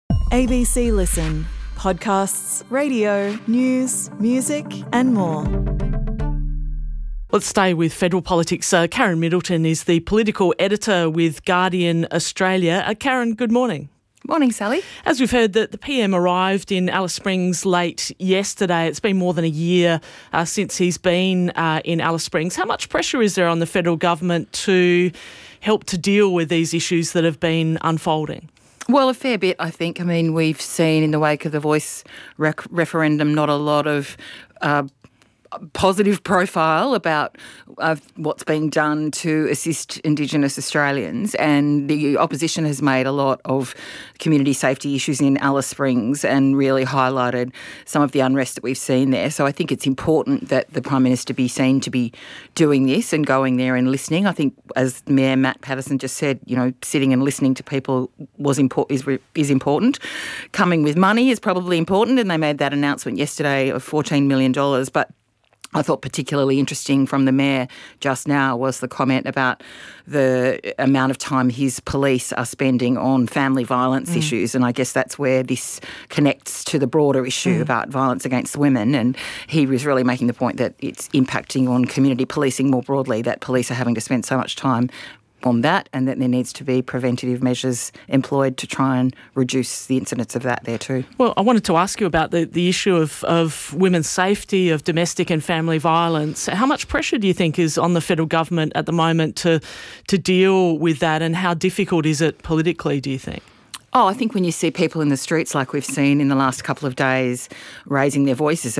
ABC Listen. Podcasts, radio, news, music and more. Let's stay with federal politics. Karen Middleton is the political editor with Guardian Australia. Karen, good morning. Morning, Sally. As we've heard, the PM arrived in Alice Springs late yesterday. It's been more than a year since he's been in Alice Springs. How much pressure is there on the federal government to help to deal with these issues that have been unfolding? Well, a fair bit, I think. I mean, we've seen in the wake of the Voice referendum not a lot of positive profile about what's being done to assist Indigenous Australians, and the opposition has made a lot of community safety issues in Alice Springs and really highlighted some of the unrest that we've seen there. So I think it's important that the Prime Minister be seen to be doing this and going there and listening. I think, as Mayor Matt Patterson just said, sitting and listening to people is important. Coming with money is probably important, and they made that announcement yesterday of $14 million, but I thought particularly interesting from the Mayor just now was the comment about the amount of time his police are spending on family violence issues, and I guess that's where this connects to the broader issue about violence against women, and he was really making the point that it's impacting on community policing more broadly, that police are having to spend so much time on that, and that there needs to be preventative measures employed to try and reduce the incidence of that there too. Well, I wanted to ask you about the issue of women's safety, of domestic and family violence. How much pressure do you think is on the federal government at the moment to deal with that, and how difficult is it politically, do you think? I think when you see people in the streets like we've seen in the last couple of days raising their voices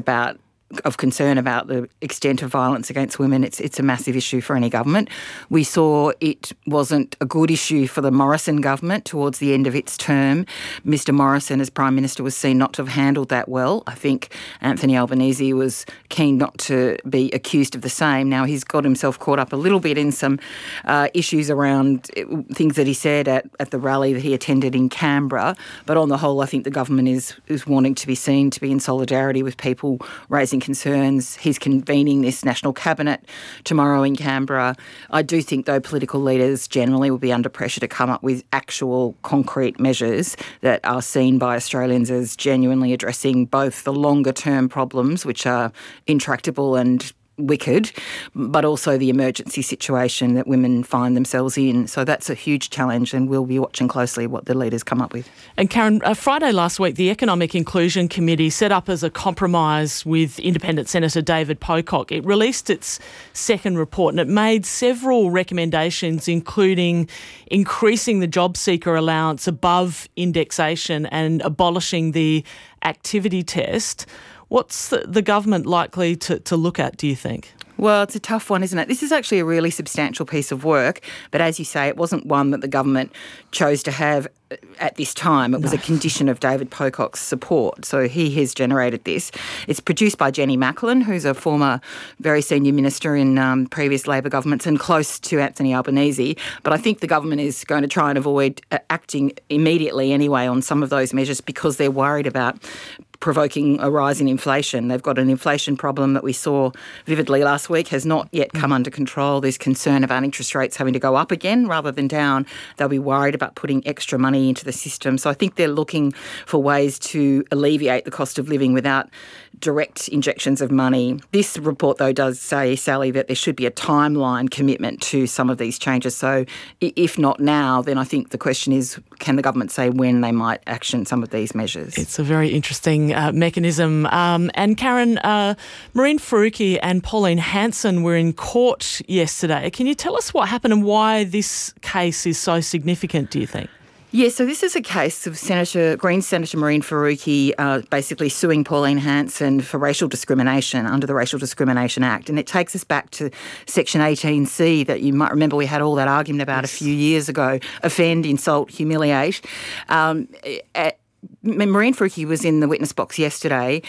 of concern about the extent of violence against women, it's a massive issue for any government. We saw it wasn't a good issue for the Morrison government towards the end of its term. Mr Morrison, as Prime Minister, was seen not to have handled that well. I think Anthony Albanese was keen not to be accused of the same. Now, he's got himself caught up a little bit in some issues around things that he said at the rally that he attended in Canberra. But on the whole, I think the government is wanting to be seen to be in solidarity with people raising concerns. He's convening this National Cabinet tomorrow in Canberra. I do think, though, political leaders generally will be under pressure to come up with actual concrete measures that are seen by Australians as genuinely addressing both the longer-term problems, which are intractable and wicked, but also the emergency situation that women find themselves in. So that's a huge challenge, and we'll be watching closely what the leaders come up with. And Karen, Friday last week, the Economic Inclusion Committee, set up as a compromise with Independent Senator David Pocock, it released its second report, and it made several recommendations, including increasing the job seeker allowance above indexation and abolishing the activity test. What's the government likely to look at, do you think? Well, it's a tough one, isn't it? This is actually a really substantial piece of work, but as you say, it wasn't one that the government chose to have at this time. It was a condition of David Pocock's support, so he has generated this. It's produced by Jenny Macklin, who's a former very senior minister in previous Labor governments and close to Anthony Albanese, but I think the government is going to try and avoid acting immediately anyway on some of those measures because they're worried about provoking a rise in inflation. They've got an inflation problem that we saw vividly last week has not yet come under control. There's concern about interest rates having to go up again rather than down. They'll be worried about putting extra money into the system. So I think they're looking for ways to alleviate the cost of living without direct injections of money. This report, though, does say, Sally, that there should be a timeline commitment to some of these changes. So if not now, then I think the question is, can the government say when they might action some of these measures? It's a very interesting mechanism. And Karen, Mehreen Faruqi and Pauline Hanson were in court yesterday. Can you tell us what happened and why this case is so significant, do you think? Yeah, so this is a case of Green Senator Mehreen Faruqi basically suing Pauline Hanson for racial discrimination under the Racial Discrimination Act. And it takes us back to Section 18C that you might remember we had all that argument about a few years ago, offend, insult, humiliate. Mehreen Faruqi was in the witness box yesterday.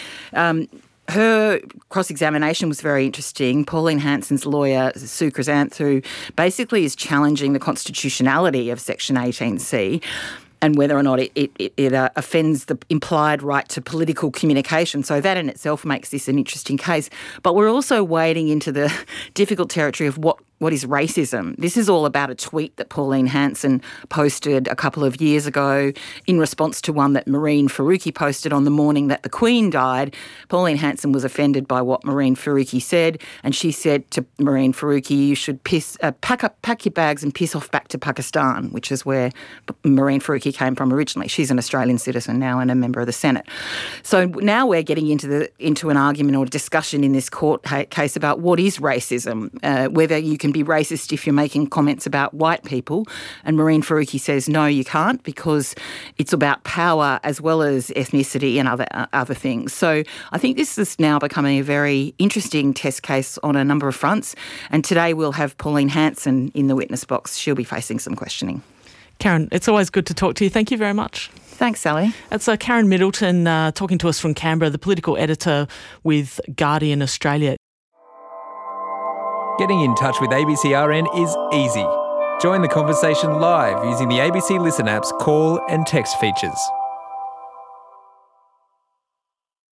Her cross-examination was very interesting. Pauline Hanson's lawyer, Sue Chrysanthou, basically is challenging the constitutionality of Section 18C and whether or not it offends the implied right to political communication. So that in itself makes this an interesting case. But we're also wading into the difficult territory of what racism? This is all about a tweet that Pauline Hanson posted a couple of years ago in response to one that Mehreen Faruqi posted on the morning that the Queen died. Pauline Hanson was offended by what Mehreen Faruqi said, and she said to Mehreen Faruqi, you should pack your bags and piss off back to Pakistan, which is where Mehreen Faruqi came from originally. She's an Australian citizen now and a member of the Senate. So now we're getting into an argument or discussion in this court case about what is racism, whether you can be racist if you're making comments about white people. And Mehreen Faruqi says, no, you can't, because it's about power as well as ethnicity and other things. So I think this is now becoming a very interesting test case on a number of fronts. And today we'll have Pauline Hanson in the witness box. She'll be facing some questioning. Karen, it's always good to talk to you. Thank you very much. Thanks, Sally. It's Karen Middleton talking to us from Canberra, the political editor with Guardian Australia. Getting in touch with ABCRN is easy. Join the conversation live using the ABC Listen app's call and text features.